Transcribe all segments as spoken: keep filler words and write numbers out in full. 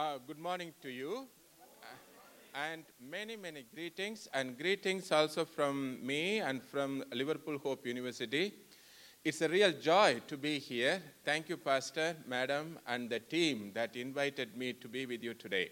Uh, good morning to you, uh, and many, many greetings, and greetings also from me and from Liverpool Hope University. It's a real joy to be here. Thank you, Pastor, Madam, and the team that invited me to be with you today.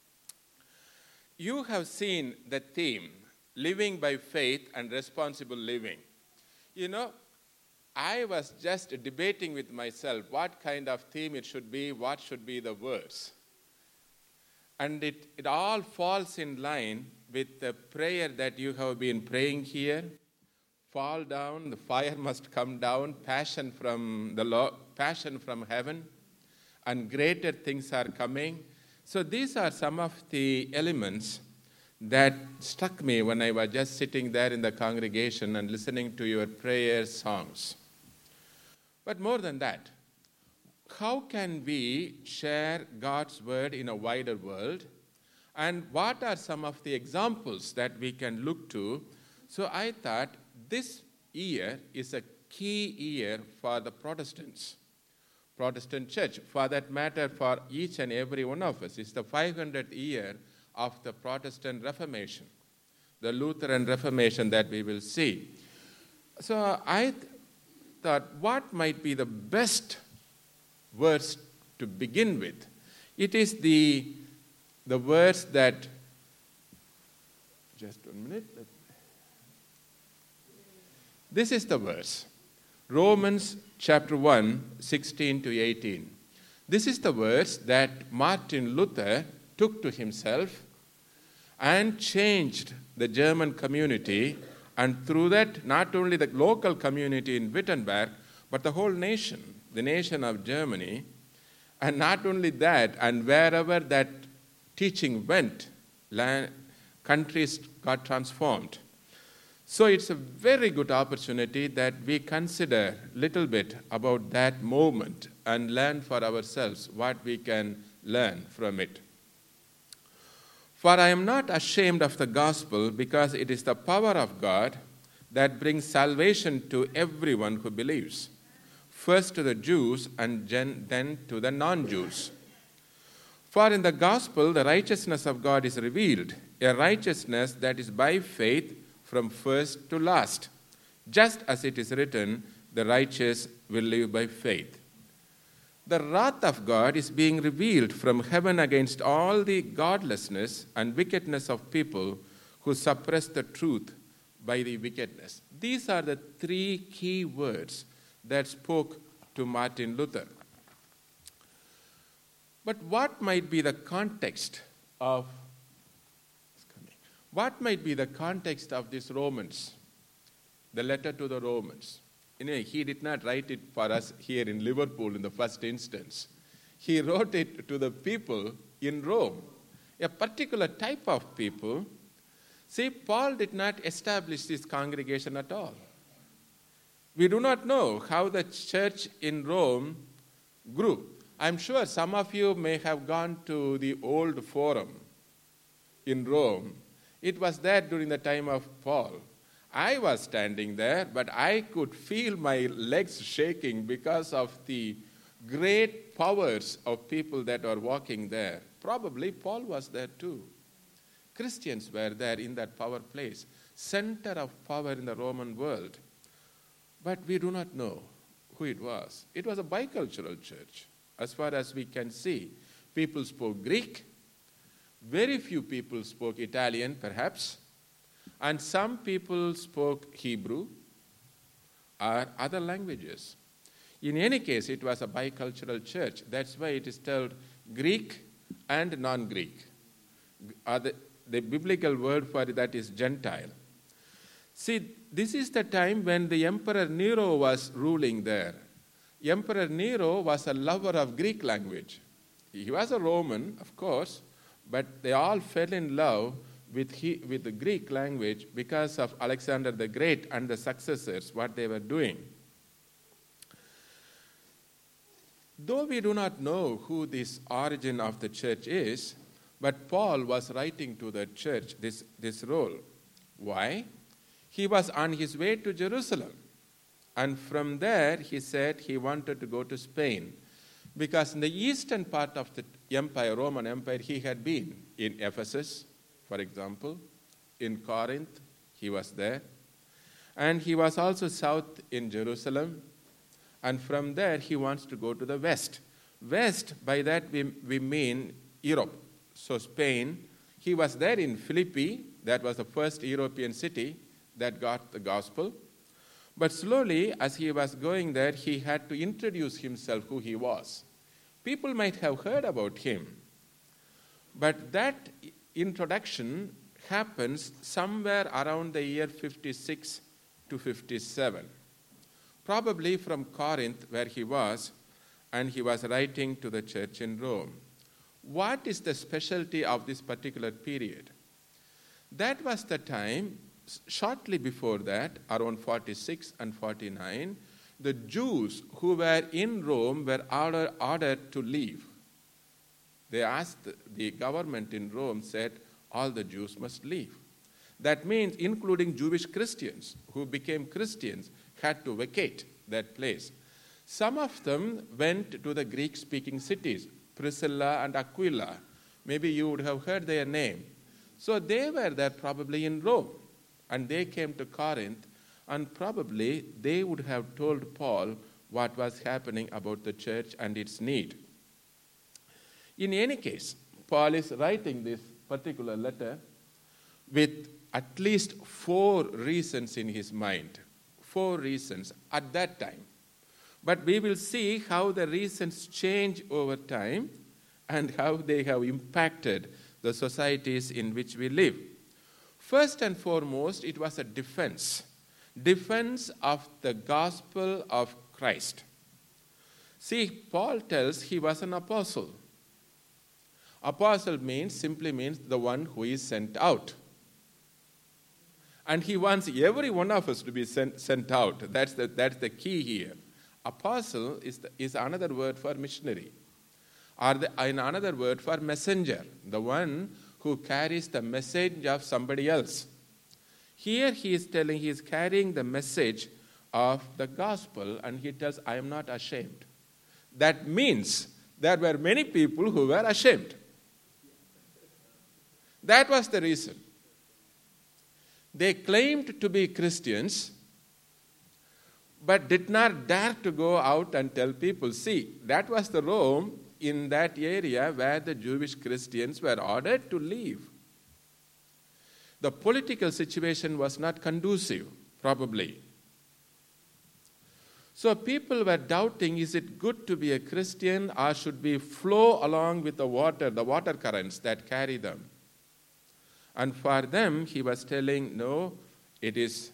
You have seen the theme, living by faith and responsible living. You know, I was just debating with myself what kind of theme it should be, what should be the words. And it, it all falls in line with the prayer that you have been praying here. Fall down, the fire must come down, passion from the Lord, passion from heaven, and greater things are coming. So these are some of the elements that struck me when I was just sitting there in the congregation and listening to your prayer songs. But more than that, how can we share God's word in a wider world? And what are some of the examples that we can look to? So I thought this year is a key year for the Protestants, Protestant church. For that matter, for each and every one of us, it's the five hundredth year of the Protestant Reformation, the Lutheran Reformation that we will see. So I th- thought, what might be the best verse to begin with? It is the, the verse that, just one minute. This is the verse, Romans chapter one, sixteen to eighteen. This is the verse that Martin Luther took to himself and changed the German community, and through that, not only the local community in Wittenberg, but the whole nation, the nation of Germany. And not only that, and wherever that teaching went, land, countries got transformed. So it's a very good opportunity that we consider a little bit about that moment and learn for ourselves what we can learn from it. For I am not ashamed of the gospel, because it is the power of God that brings salvation to everyone who believes, first to the Jews and then to the non-Jews. For in the gospel the righteousness of God is revealed, a righteousness that is by faith from first to last, just as it is written, the righteous will live by faith. The wrath of God is being revealed from heaven against all the godlessness and wickedness of people who suppress the truth by the wickedness. These are the three key words that spoke to Martin Luther. But what might be the context of what might be the context of this Romans, the letter to the Romans? You know, he did not write it for us here in Liverpool in the first instance. He wrote it to the people in Rome, a particular type of people. See, Paul did not establish this congregation at all. We do not know how the church in Rome grew. I'm sure some of you may have gone to the old forum in Rome. It was there during the time of Paul. I was standing there, but I could feel my legs shaking because of the great powers of people that were walking there. Probably Paul was there too. Christians were there in that power place, center of power in the Roman world. But we do not know who it was. It was a bicultural church, as far as we can see. People spoke Greek. Very few people spoke Italian, perhaps. And some people spoke Hebrew or other languages. In any case, it was a bicultural church. That's why it is called Greek and non-Greek. The, the biblical word for that is Gentile. See, this is the time when the Emperor Nero was ruling there. Emperor Nero was a lover of Greek language. He was a Roman, of course, but they all fell in love with, he, with the Greek language because of Alexander the Great and the successors, what they were doing. Though we do not know who this origin of the church is, but Paul was writing to the church this, this role. Why? He was on his way to Jerusalem. And from there, he said he wanted to go to Spain. Because in the eastern part of the empire, Roman Empire, he had been in Ephesus, for example, in Corinth, he was there. And he was also south in Jerusalem. And from there, he wants to go to the west. West, by that we, we mean Europe. So Spain, he was there in Philippi. That was the first European city that got the gospel. But slowly, as he was going there, he had to introduce himself, who he was. People might have heard about him. But that introduction happens somewhere around the year fifty-six to fifty-seven. Probably from Corinth, where he was, and he was writing to the church in Rome. What is the specialty of this particular period? That was the time, shortly before that, around forty-six and forty-nine, the Jews who were in Rome were order, ordered to leave. They asked, the government in Rome said, all the Jews must leave. That means including Jewish Christians who became Christians had to vacate that place. Some of them went to the Greek-speaking cities, Priscilla and Aquila. Maybe you would have heard their name. So they were there probably in Rome, and they came to Corinth, and probably they would have told Paul what was happening about the church and its need. In any case, Paul is writing this particular letter with at least four reasons in his mind. Four reasons at that time. But we will see how the reasons change over time and how they have impacted the societies in which we live. First and foremost, it was a defense. Defense of the gospel of Christ. See, Paul tells he was an apostle. Apostle means, simply means the one who is sent out. And he wants every one of us to be sent, sent out. That's the, that's the key here. Apostle is, the, is another word for missionary. Or the, another word for messenger. The one who carries the message of somebody else. Here he is telling, he is carrying the message of the gospel, and he tells, I am not ashamed. That means there were many people who were ashamed. That was the reason. They claimed to be Christians, but did not dare to go out and tell people. See, that was the Rome in that area where the Jewish Christians were ordered to leave. The political situation was not conducive, probably. So people were doubting, is it good to be a Christian, or should we flow along with the water, the water currents that carry them? And for them, he was telling, no, it is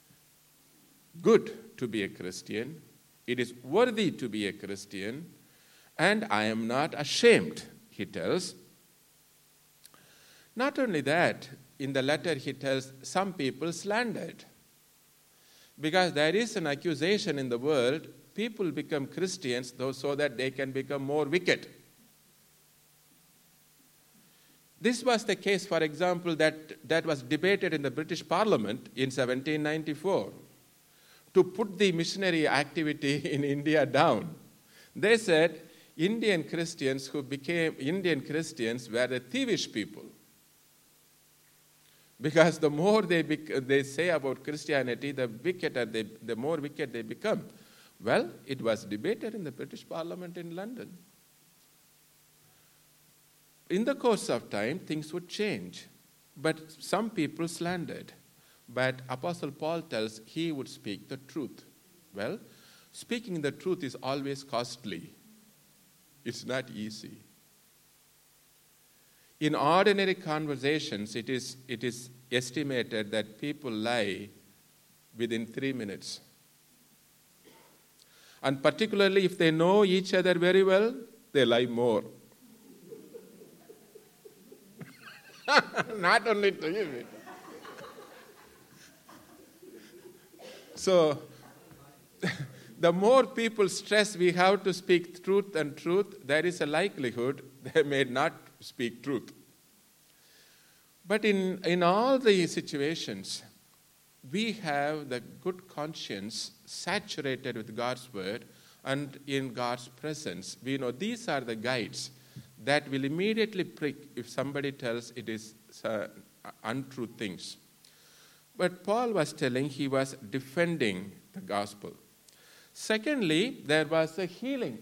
good to be a Christian. It is worthy to be a Christian. And I am not ashamed, he tells. Not only that, in the letter he tells some people slandered. Because there is an accusation in the world, people become Christians though so that they can become more wicked. This was the case, for example, that, that was debated in the British Parliament in seventeen ninety-four to put the missionary activity in India down. They said Indian Christians who became Indian Christians were the thievish people. Because the more they, bec- they say about Christianity, the wickeder they, the more wicked they become. Well, it was debated in the British Parliament in London. In the course of time, things would change. But some people slandered. But Apostle Paul tells he would speak the truth. Well, speaking the truth is always costly. It's not easy. In ordinary conversations, it is, it is estimated that people lie within three minutes. And particularly if they know each other very well, they lie more. Not only to you. So, the more people stress we have to speak truth and truth, there is a likelihood they may not speak truth. But in, in all the situations, we have the good conscience saturated with God's word and in God's presence. We know these are the guides. that will immediately prick if somebody tells it is uh, untrue things. But Paul was telling he was defending the gospel. Secondly, there was a healing.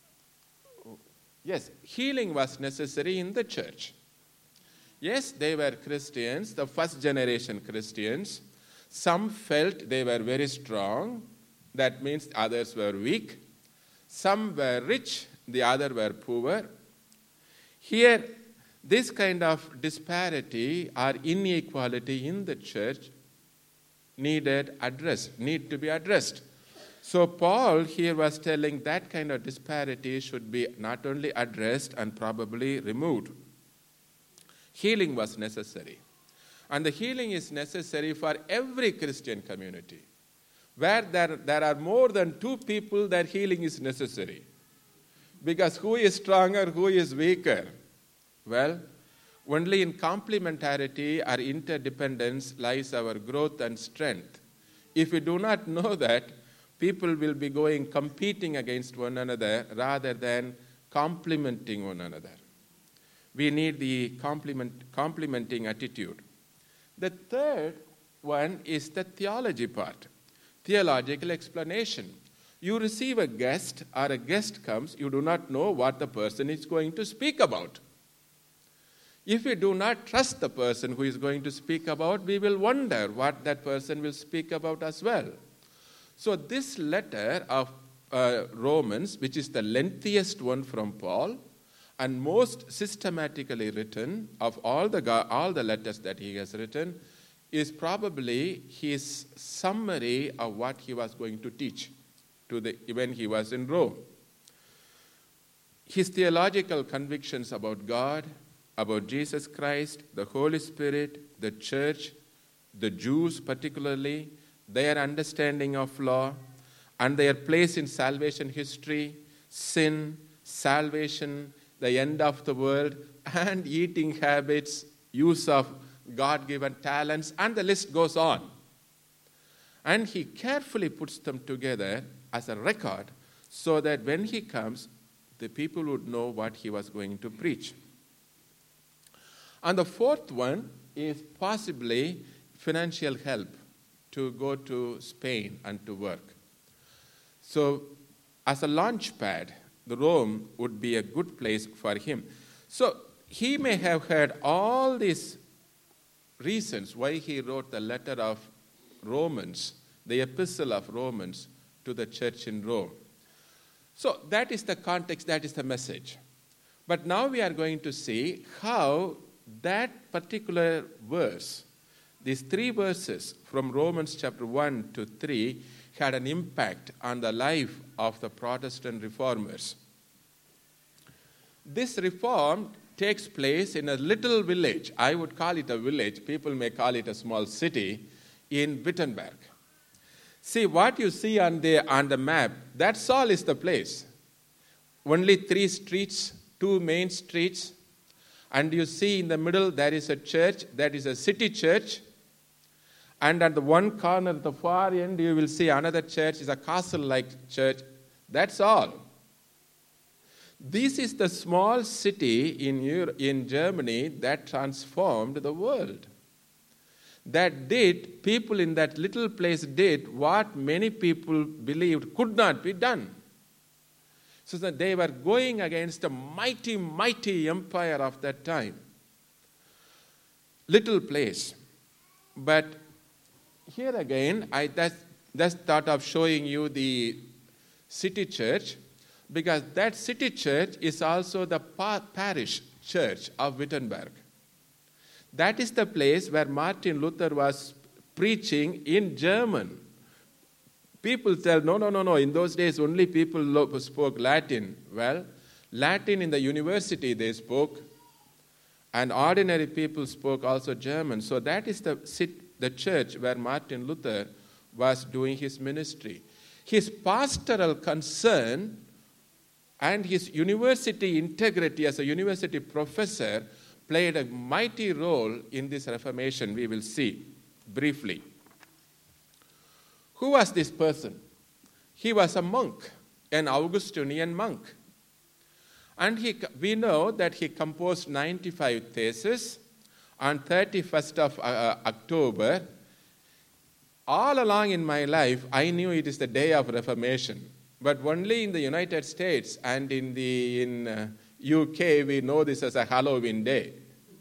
Yes, healing was necessary in the church. Yes, they were Christians, the first generation Christians. Some felt they were very strong. That means others were weak. Some were rich, the others were poor. Here, this kind of disparity or inequality in the church needed addressed, need to be addressed. So Paul here was telling that kind of disparity should be not only addressed and probably removed. Healing was necessary. And the healing is necessary for every Christian community. Where there, there are more than two people, that healing is necessary. Because who is stronger, who is weaker? Well, only in complementarity or interdependence lies our growth and strength. If we do not know that, people will be going competing against one another rather than complementing one another. We need the complement, complementing attitude. The third one is the theology part, theological explanation. You receive a guest or a guest comes, you do not know what the person is going to speak about. If we do not trust the person who is going to speak about, we will wonder what that person will speak about as well. So this letter of uh, Romans, which is the lengthiest one from Paul and most systematically written of all the, all the letters that he has written, is probably his summary of what he was going to teach to the, when he was in Rome. His theological convictions about God, about Jesus Christ, the Holy Spirit, the church, the Jews particularly, their understanding of law, and their place in salvation history, sin, salvation, the end of the world, and eating habits, use of God-given talents, and the list goes on. And he carefully puts them together as a record so that when he comes, the people would know what he was going to preach. And the fourth one is possibly financial help to go to Spain and to work. So as a launch pad, the Rome would be a good place for him. So he may have heard all these reasons why he wrote the letter of Romans, the epistle of Romans to the church in Rome. So that is the context, that is the message. But now we are going to see how that particular verse, these three verses from Romans chapter one to three, had an impact on the life of the Protestant reformers. This reform takes place in a little village. I would call it a village. People may call it a small city in Wittenberg. See, what you see on the, on the map, that's all is the place. Only three streets, two main streets. And you see in the middle there is a church, that is a city church. And at the one corner, at the far end, you will see another church, is a castle-like church. That's all. This is the small city in Europe, in Germany that transformed the world. That did, people in that little place did what many people believed could not be done. So that they were going against a mighty, mighty empire of that time. Little place. But here again, I just, just thought of showing you the city church, because that city church is also the parish church of Wittenberg. That is the place where Martin Luther was preaching in German. People tell, no, no, no, no, in those days only people spoke Latin. Well, Latin in the university they spoke, and ordinary people spoke also German. So that is the, the church where Martin Luther was doing his ministry. His pastoral concern and his university integrity as a university professor played a mighty role in this Reformation, we will see briefly. Who was this person? He was a monk, an Augustinian monk. And he, we know that he composed ninety-five theses on thirty-first of uh, October. All along in my life, I knew it is the day of Reformation. But only in the United States and in the in uh, U K, we know this as a Halloween day.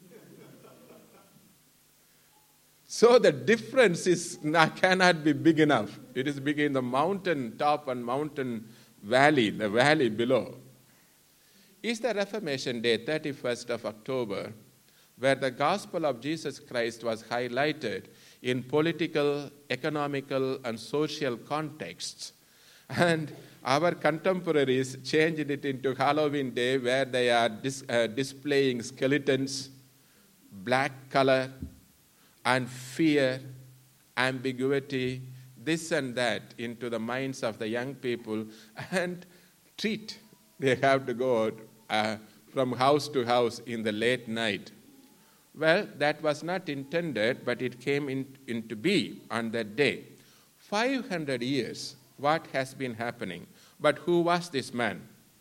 So the difference is not, cannot be big enough. It is big in the mountain top and mountain valley, the valley below. Is the Reformation Day, thirty-first of October, where the gospel of Jesus Christ was highlighted in political, economical, and social contexts. And our contemporaries changed it into Halloween Day, where they are dis- uh, displaying skeletons, black color, and fear, ambiguity, this and that into the minds of the young people, and treat. They have to go uh, from house to house in the late night. Well, that was not intended, but it came in, into being on that day. five hundred years, what has been happening? But who was this man?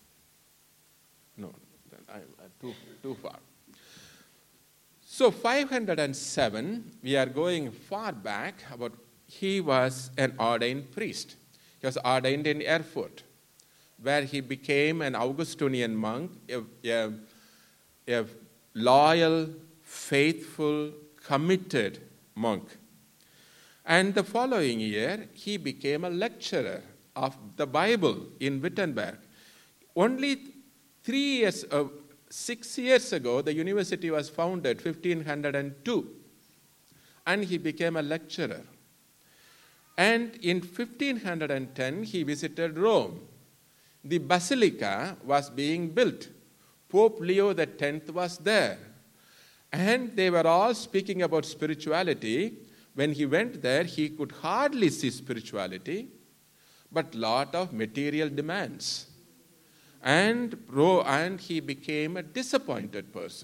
No, I'm too, too far. So five hundred seven, we are going far back, about he was an ordained priest. He was ordained in Erfurt, where he became an Augustinian monk, a, a, a loyal, faithful, committed monk. And the following year, he became a lecturer of the Bible in Wittenberg. Only three years, uh, six years ago, the university was founded, fifteen oh two, and he became a lecturer. And in fifteen ten, he visited Rome. The basilica was being built. Pope Leo the tenth was there. And they were all speaking about spirituality. When he went there, he could hardly see spirituality, but lot of material demands. And, and he became a disappointed person.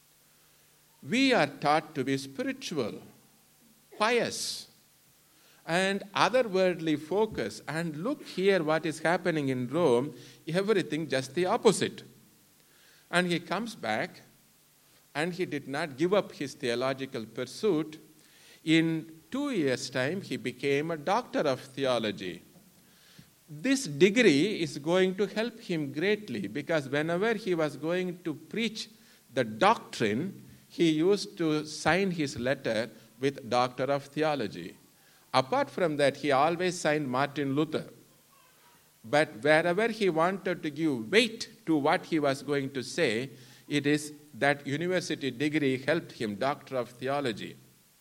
We are taught to be spiritual, pious, and otherworldly focused. And look here what is happening in Rome, everything just the opposite. And he comes back, and he did not give up his theological pursuit. In two years' time, he became a doctor of theology. This degree is going to help him greatly, because whenever he was going to preach the doctrine, he used to sign his letter with Doctor of Theology. Apart from that, he always signed Martin Luther. But wherever he wanted to give weight to what he was going to say, it is that university degree helped him, Doctor of Theology,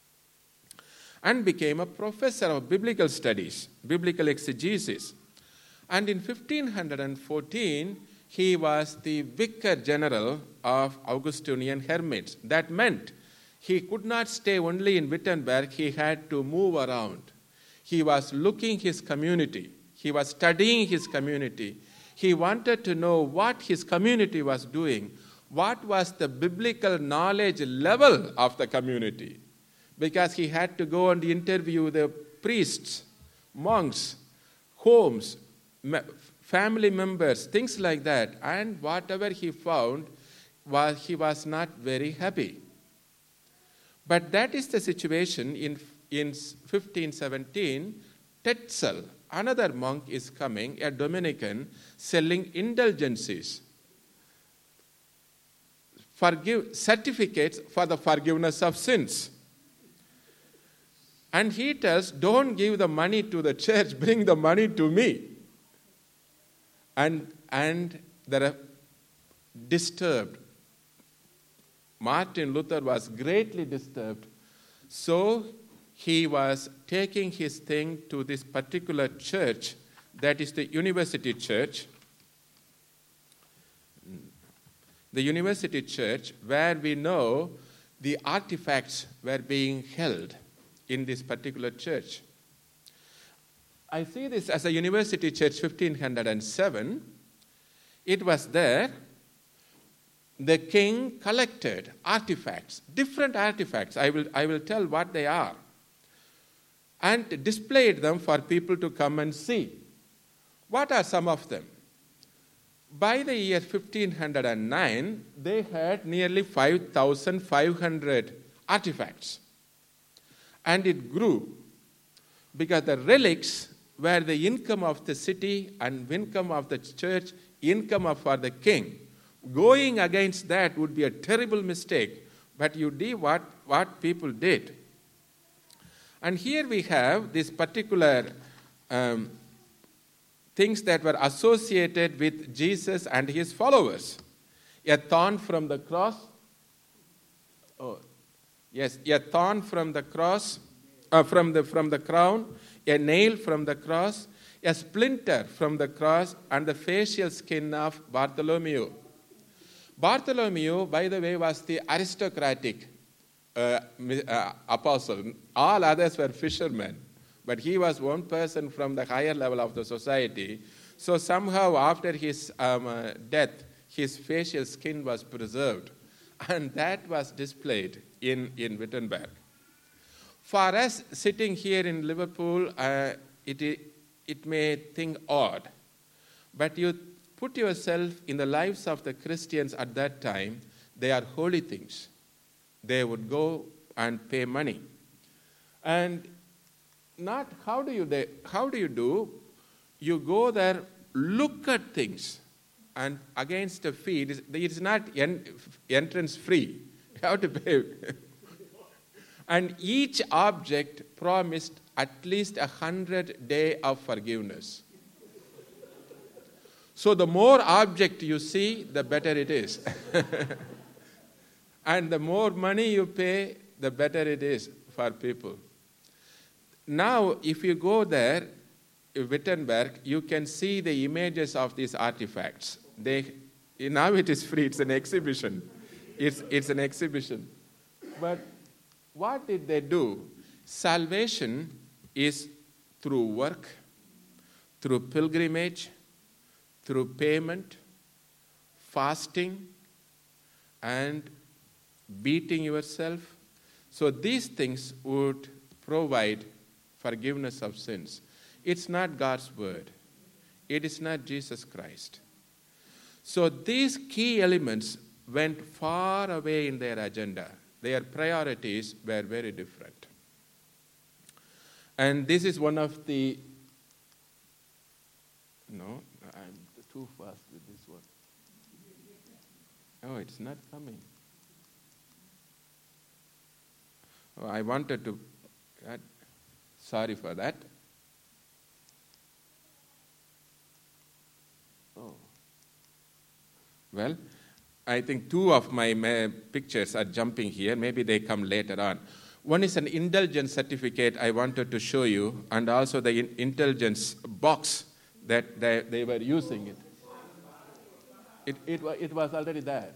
and became a professor of biblical studies, biblical exegesis. And in fifteen fourteen, he was the vicar general of Augustinian hermits. That meant he could not stay only in Wittenberg, he had to move around. He was looking his community. He was studying his community. He wanted to know what his community was doing. What was the biblical knowledge level of the community? Because he had to go and interview the priests, monks, homes, family members, things like that. And whatever he found, was, he was not very happy. But that is the situation in, in fifteen seventeen. Tetzel, another monk, is coming, a Dominican, selling indulgences, forgive, certificates for the forgiveness of sins. And he tells, don't give the money to the church, bring the money to me. And, and they are disturbed. Martin Luther was greatly disturbed. So he was taking his thing to this particular church, that is the university church. The university church, where we know the artifacts were being held in this particular church. I see this as a university church, fifteen oh seven. It was there. The king collected artifacts, different artifacts. I will, I will tell what they are, and displayed them for people to come and see. What are some of them? By the year fifteen oh nine, they had nearly five thousand five hundred artifacts. And it grew because the relics were the income of the city and income of the church, income of for the king. Going against that would be a terrible mistake, but you did what, what people did. And here we have this particular um, things that were associated with Jesus and his followers. A thorn from the cross. Oh, yes, a thorn from the cross, uh, from the from the crown, a nail from the cross, a splinter from the cross, and the facial skin of Bartholomew. Bartholomew, by the way, was the aristocratic uh, uh, apostle. All others were fishermen. But he was one person from the higher level of the society. So somehow after his um, uh, death, his facial skin was preserved. And that was displayed in, in Wittenberg. For us sitting here in Liverpool, uh, it, it may think odd. But you put yourself in the lives of the Christians at that time, they are holy things. They would go and pay money. And not how do you they, how do you do? You go there, look at things, and against the fee, it is, it is not en, entrance free. You have to pay. And each object promised at least a hundred day of forgiveness. So the more object you see, the better it is. And the more money you pay, the better it is for people. Now, if you go there, Wittenberg, you can see the images of these artifacts. They, now it is free, it's an exhibition. It's, it's an exhibition. But what did they do? Salvation is through work, through pilgrimage, through payment, fasting, and beating yourself. So these things would provide forgiveness of sins. It's not God's word. It is not Jesus Christ. So these key elements went far away in their agenda. Their priorities were very different. And this is one of the... No, I'm too fast with this one. Oh, it's not coming. Oh, I wanted to... Uh, sorry for that. Oh. Well, I think two of my uh, pictures are jumping here. Maybe they come later on. One is an indulgence certificate I wanted to show you, and also the in- indulgence box that they, they were using it. It, it. It was already there.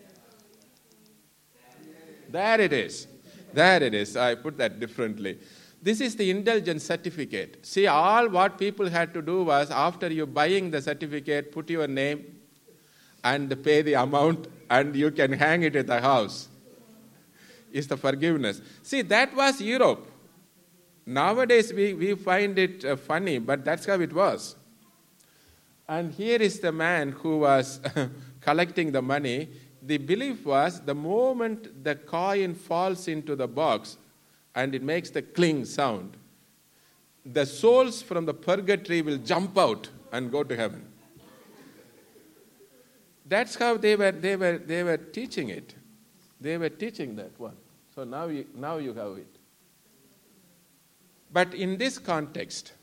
There it is. There it is. I put that differently. This is the indulgence certificate. See, all what people had to do was, after you buying the certificate, put your name and pay the amount, and you can hang it at the house. Is the forgiveness. See, that was Europe. Nowadays, we, we find it uh, funny, but that's how it was. And here is the man who was collecting the money. The belief was the moment the coin falls into the box and it makes the cling sound, the souls from the purgatory will jump out and go to heaven. That's how they were, they were, they were teaching it. They were teaching that one. So now you, now you have it. But in this context,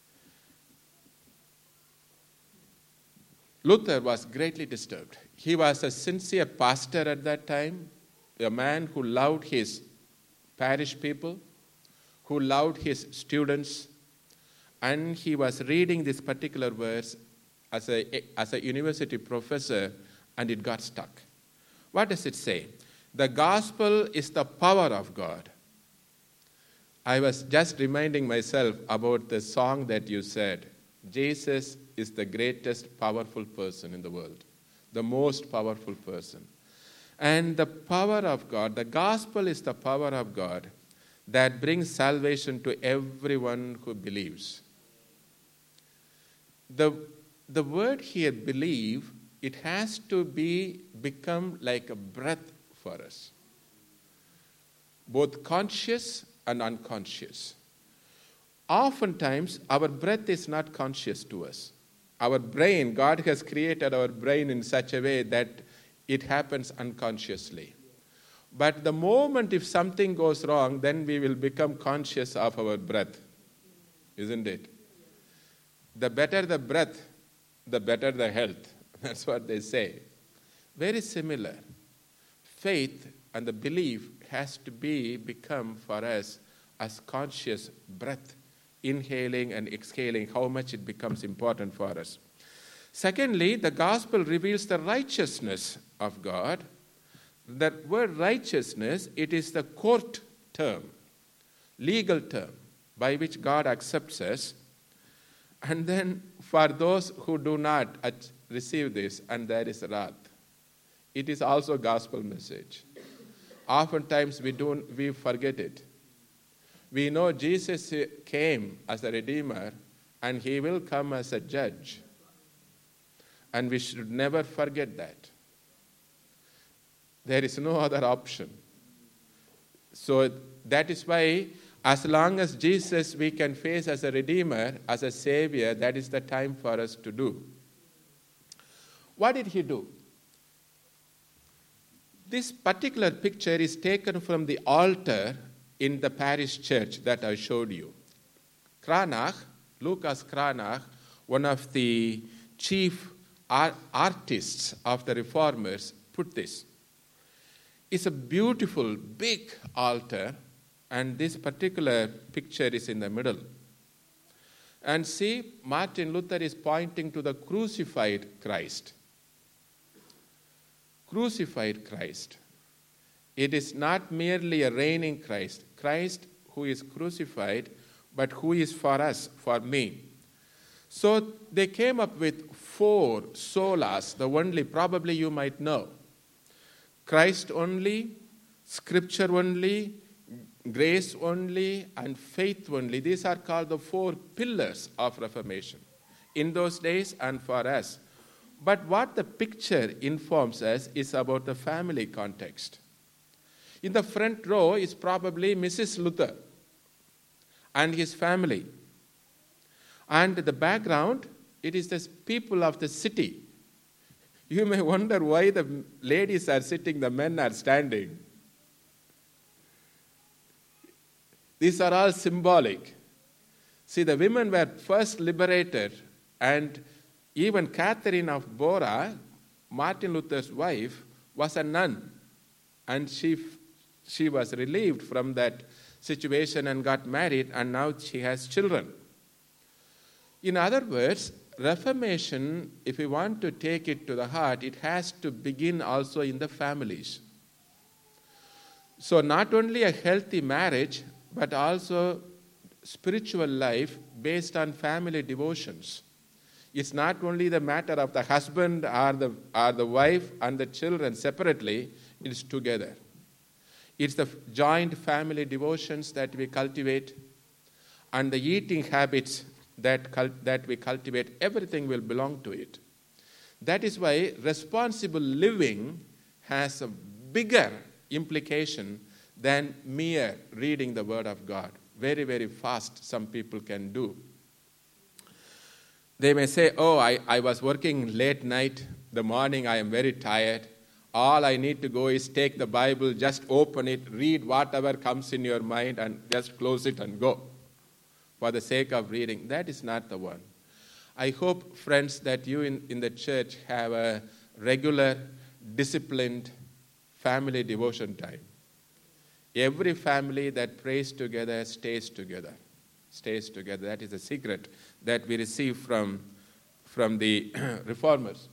Luther was greatly disturbed. He was a sincere pastor at that time, a man who loved his parish people, who loved his students, and he was reading this particular verse as a, as a university professor, and it got stuck. What does it say? The gospel is the power of God. I was just reminding myself about the song that you said. Jesus is the greatest powerful person in the world, the most powerful person. And the power of God, the gospel is the power of God that brings salvation to everyone who believes. The, the word here, believe, it has to be become like a breath for us, both conscious and unconscious. Oftentimes, our breath is not conscious to us. Our brain, God has created our brain in such a way that it happens unconsciously. But the moment if something goes wrong, then we will become conscious of our breath, isn't it? The better the breath, the better the health. That's what they say. Very similar. Faith and the belief has to be become for us as conscious breath, inhaling and exhaling, how much it becomes important for us. Secondly, the gospel reveals the righteousness of God. That word righteousness, it is the court term, legal term, by which God accepts us. And then for those who do not receive this, and there is wrath. It is also a gospel message. Oftentimes we don't, we forget it. We know Jesus came as a redeemer, and he will come as a judge. And we should never forget that. There is no other option. So that is why, as long as Jesus we can face as a redeemer, as a savior, that is the time for us to do. What did he do? This particular picture is taken from the altar in the parish church that I showed you. Cranach, Lucas Cranach, one of the chief art- artists of the Reformers, put this. It's a beautiful, big altar, and this particular picture is in the middle. And see, Martin Luther is pointing to the crucified Christ. Crucified Christ. It is not merely a reigning Christ. Christ who is crucified, but who is for us, for me. So they came up with four solas, the only, probably you might know. Christ only, Scripture only, grace only, and faith only. These are called the four pillars of Reformation in those days and for us. But what the picture informs us is about the family context. In the front row is probably Missus Luther and his family. And the background, it is the people of the city. You may wonder why the ladies are sitting, the men are standing. These are all symbolic. See, the women were first liberated, and even Catherine of Bora, Martin Luther's wife, was a nun. And she, she was relieved from that situation and got married, and now she has children. In other words, Reformation, if we want to take it to the heart, it has to begin also in the families. So not only a healthy marriage, but also spiritual life based on family devotions. It's not only the matter of the husband or the, or the wife and the children separately, it's together. It's the joint family devotions that we cultivate, and the eating habits that, cult- that we cultivate, everything will belong to it. That is why responsible living has a bigger implication than mere reading the Word of God. Very, very fast some people can do. They may say, oh, I, I was working late night, the morning I am very tired. All I need to go is take the Bible, just open it, read whatever comes in your mind, and just close it and go for the sake of reading. That is not the one. I hope, friends, that you in, in the church have a regular, disciplined family devotion time. Every family that prays together stays together. Stays together. That is a secret that we receive from, from the Reformers.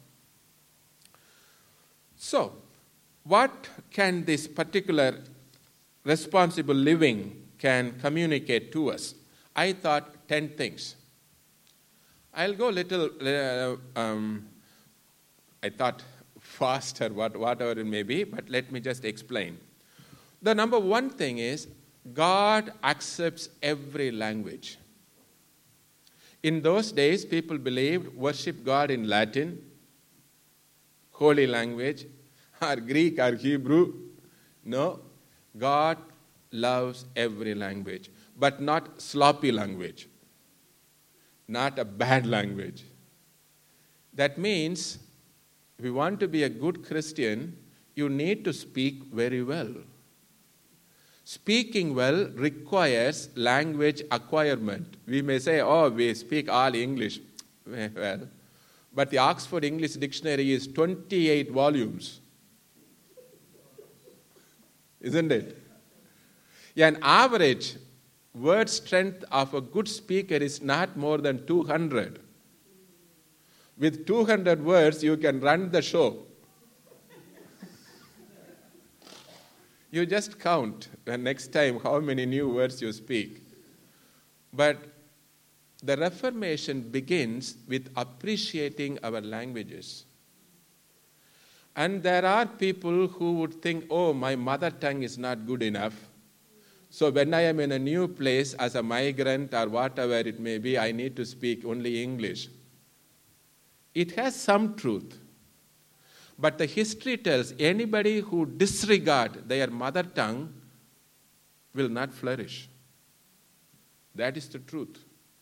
So, what can this particular responsible living can communicate to us? I thought ten things. I'll go a little, uh, um, I thought faster, what, whatever it may be, but let me just explain. The number one thing is, God accepts every language. In those days, people believed, worship God in Latin, holy language, or Greek or Hebrew. No, God loves every language, but not sloppy language, not a bad language. That means if you want to be a good Christian, you need to speak very well. Speaking well requires language acquirement. We may say, oh, we speak all English. Well, but the Oxford English Dictionary is twenty-eight volumes. Isn't it? Yeah, an average word strength of a good speaker is not more than two hundred. With two hundred words, you can run the show. You just count the next time how many new words you speak. But the Reformation begins with appreciating our languages. And there are people who would think, oh, my mother tongue is not good enough. So when I am in a new place as a migrant or whatever it may be, I need to speak only English. It has some truth. But the history tells anybody who disregards their mother tongue will not flourish. That is the truth.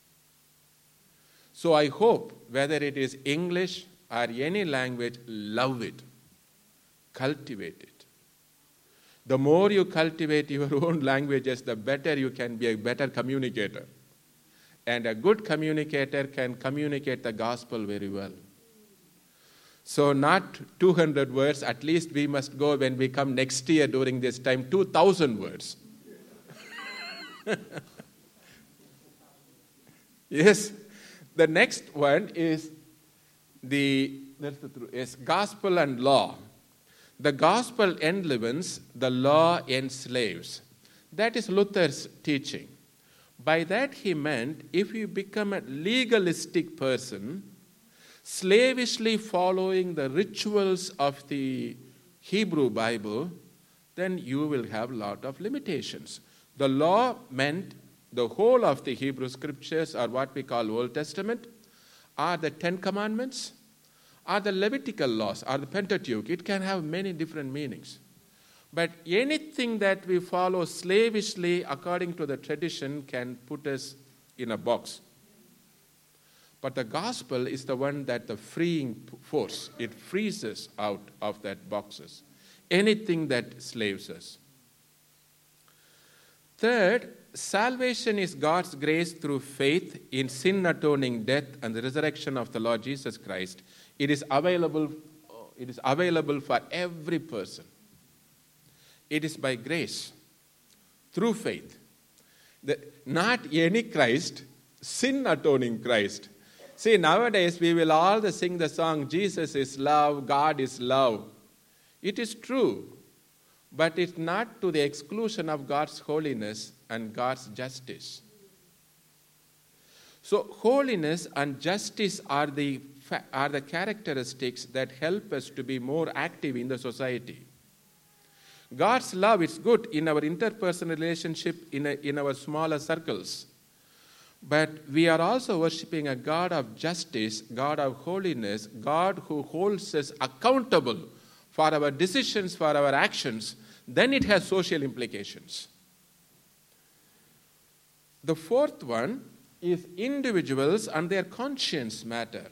So I hope, whether it is English or any language, love it. Cultivate it. The more you cultivate your own languages, the better you can be a better communicator. And a good communicator can communicate the gospel very well. So not two hundred words, at least we must go when we come next year during this time, two thousand words. Yes. The next one is the, that's the truth, is gospel and law. The gospel enlivens, the law enslaves. That is Luther's teaching. By that he meant if you become a legalistic person, slavishly following the rituals of the Hebrew Bible, then you will have a lot of limitations. The law meant the whole of the Hebrew scriptures, or what we call Old Testament, are the Ten Commandments, are the Levitical laws, are the Pentateuch. It can have many different meanings. But anything that we follow slavishly according to the tradition can put us in a box. But the gospel is the one that the freeing force. It frees us out of that boxes. Anything that slaves us. Third, salvation is God's grace through faith in sin-atoning death and the resurrection of the Lord Jesus Christ. It is available, it is available for every person. It is by grace, through faith. The, not any Christ, sin-atoning Christ. See, nowadays we will all sing the song, Jesus is love, God is love. It is true, but it's not to the exclusion of God's holiness and God's justice. So holiness and justice are the, are the characteristics that help us to be more active in the society. God's love is good in our interpersonal relationship, in, a, in our smaller circles. But we are also worshiping a God of justice, God of holiness, God who holds us accountable for our decisions, for our actions. Then it has social implications. The fourth one is individuals and their conscience matter.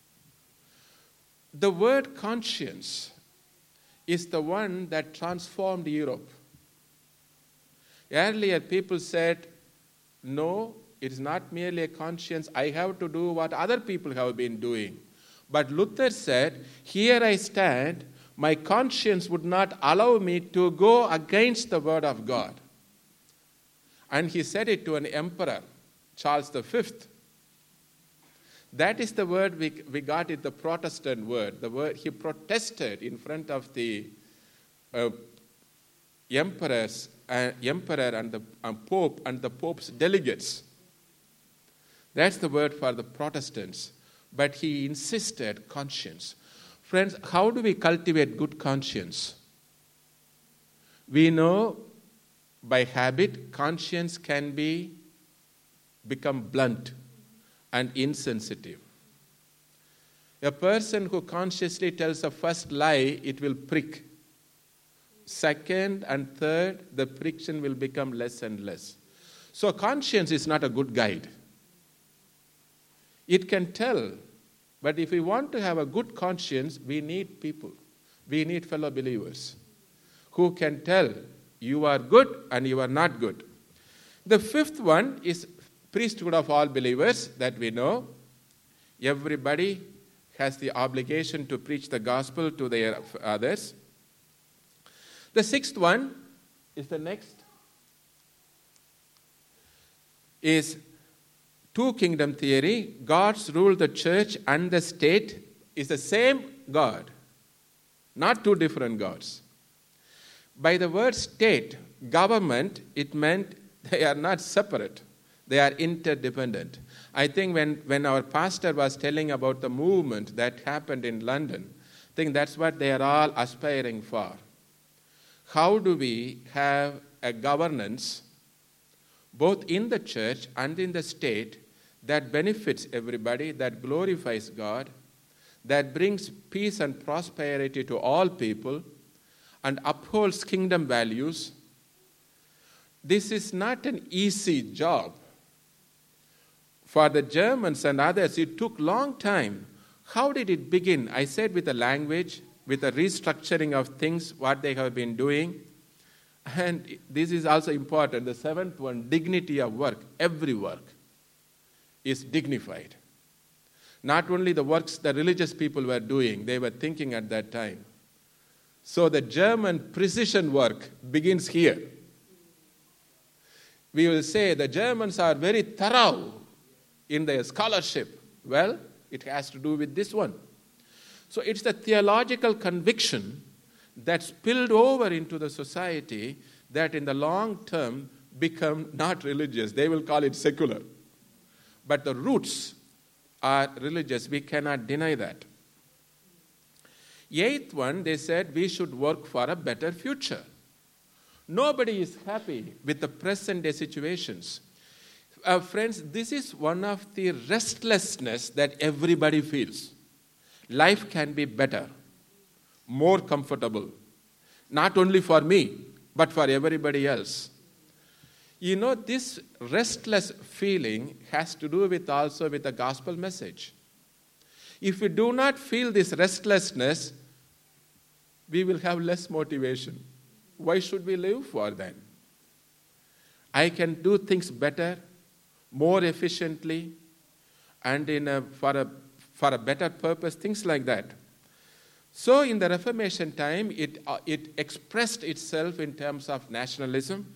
The word conscience is the one that transformed Europe. Earlier, people said, no, it is not merely a conscience. I have to do what other people have been doing. But Luther said, here I stand, my conscience would not allow me to go against the word of God. And he said it to an emperor, Charles the Fifth. That is the word we, we got it, the Protestant word. The word he protested in front of the uh, emperors, uh, emperor and the uh, Pope and the Pope's delegates. That's the word for the Protestants. But he insisted conscience. Friends, how do we cultivate good conscience? We know by habit, conscience can be become blunt and insensitive. A person who consciously tells the first lie, it will prick. Second and third, the friction will become less and less. So conscience is not a good guide. It can tell, but if we want to have a good conscience, we need people. We need fellow believers who can tell you are good and you are not good. The fifth one is priesthood of all believers that we know. Everybody has the obligation to preach the gospel to their others. The sixth one is the next, is two kingdom theory. God's rule, the church and the state is the same God, not two different gods. By the word state, government, it meant they are not separate. They are interdependent. I think when, when our pastor was telling about the movement that happened in London, I think that's what they are all aspiring for. How do we have a governance, both in the church and in the state, that benefits everybody, that glorifies God, that brings peace and prosperity to all people, and upholds kingdom values? This is not an easy job. For the Germans and others, it took long time. How did it begin? I said with the language, with the restructuring of things, what they have been doing. And this is also important. The seventh one, dignity of work. Every work is dignified. Not only the works the religious people were doing, they were thinking at that time. So the German precision work begins here. We will say the Germans are very thorough in their scholarship. Well, it has to do with this one. So it's the theological conviction that spilled over into the society that in the long term become not religious. They will call it secular. But the roots are religious. We cannot deny that. Eighth one, they said we should work for a better future. Nobody is happy with the present day situations. Uh, friends, this is one of the restlessness that everybody feels. Life can be better, more comfortable, not only for me, but for everybody else. You know, this restless feeling has to do with also with the gospel message. If we do not feel this restlessness, we will have less motivation. Why should we live for then? I can do things better, more efficiently, and in a, for, a, for a better purpose, things like that. So in the Reformation time, it, uh, it expressed itself in terms of nationalism,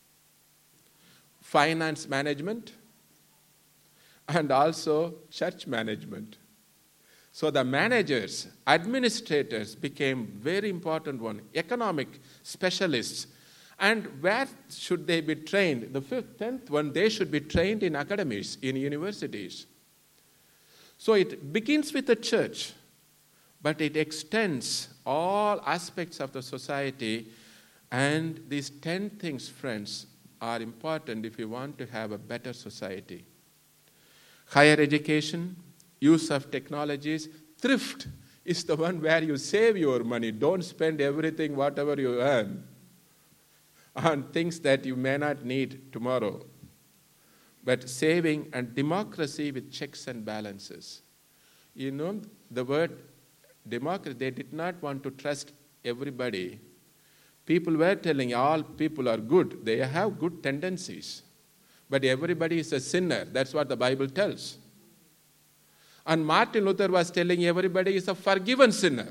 finance management, and also church management. So the managers, administrators became very important one, economic specialists. And where should they be trained? The fifth, tenth one, they should be trained in academies, in universities. So it begins with the church, but it extends all aspects of the society. And these ten things, friends, are important if you want to have a better society. Higher education, use of technologies, thrift is the one where you save your money. Don't spend everything, whatever you earn, on things that you may not need tomorrow. But saving and democracy with checks and balances. You know, the word democracy, they did not want to trust everybody. People were telling all people are good. They have good tendencies. But everybody is a sinner. That's what the Bible tells. And Martin Luther was telling everybody is a forgiven sinner.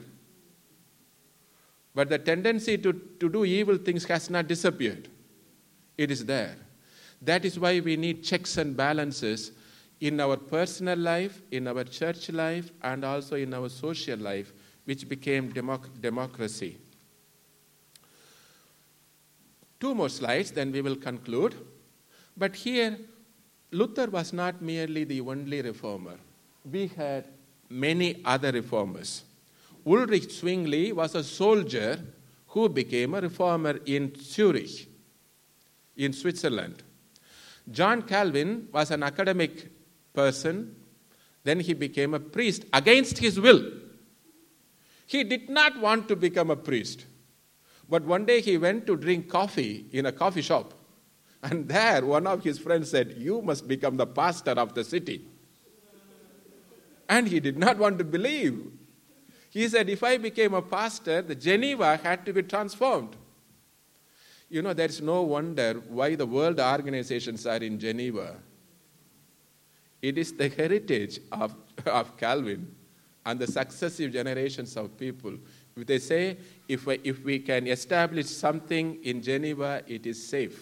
But the tendency to, to do evil things has not disappeared. It is there. That is why we need checks and balances in our personal life, in our church life, and also in our social life, which became democ- democracy. Two more slides, then we will conclude. But here, Luther was not merely the only reformer. We had many other reformers. Ulrich Zwingli was a soldier who became a reformer in Zurich, in Switzerland. John Calvin was an academic person, Then he became a priest against his will. He did not want to become a priest. But one day he went to drink coffee in a coffee shop. And there one of his friends said, "You must become the pastor of the city." And he did not want to believe. He said, "If I became a pastor, the Geneva had to be transformed." You know, there's no wonder why the world organizations are in Geneva. It is the heritage of, of Calvin and the successive generations of people. If they say, if we, if we can establish something in Geneva, it is safe.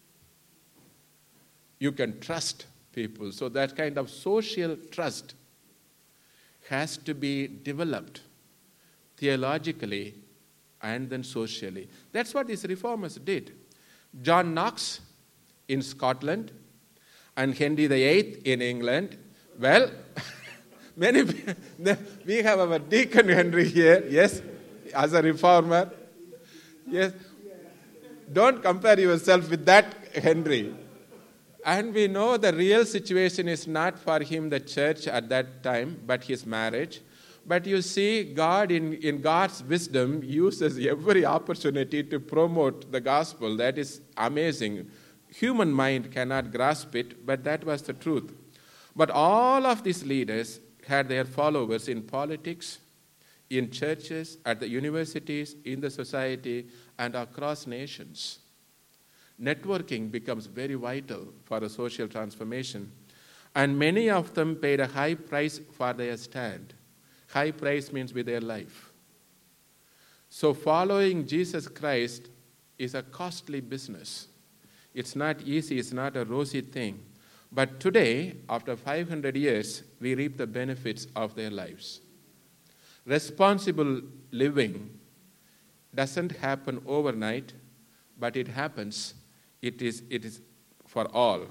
You can trust people. So that kind of social trust has to be developed theologically and then socially. That's what these reformers did. John Knox in Scotland and Henry the Eighth in England. Well, many we have our Deacon Henry here, yes, as a reformer. Yes. Don't compare yourself with that Henry. And we know the real situation is not for him, the church at that time, but his marriage. But you see, God, in, in God's wisdom, uses every opportunity to promote the gospel. That is amazing. Human mind cannot grasp it, but that was the truth. But all of these leaders had their followers in politics, in churches, at the universities, in the society, and across nations. Networking becomes very vital for a social transformation. And many of them paid a high price for their stand. High price means with their life. So following Jesus Christ is a costly business. It's not easy, it's not a rosy thing. But today, after five hundred years, we reap the benefits of their lives. Responsible living doesn't happen overnight, but it happens. It is, it is for all.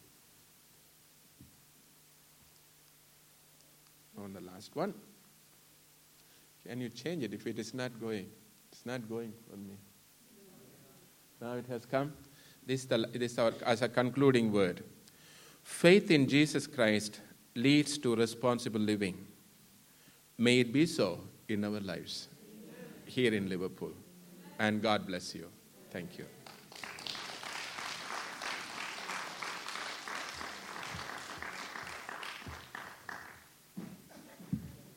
On the last one. Can you change it if it is not going? It's not going for me. Now it has come. This is, the, this is our, as a concluding word. Faith in Jesus Christ leads to responsible living. May it be so in our lives here in Liverpool. And God bless you. Thank you.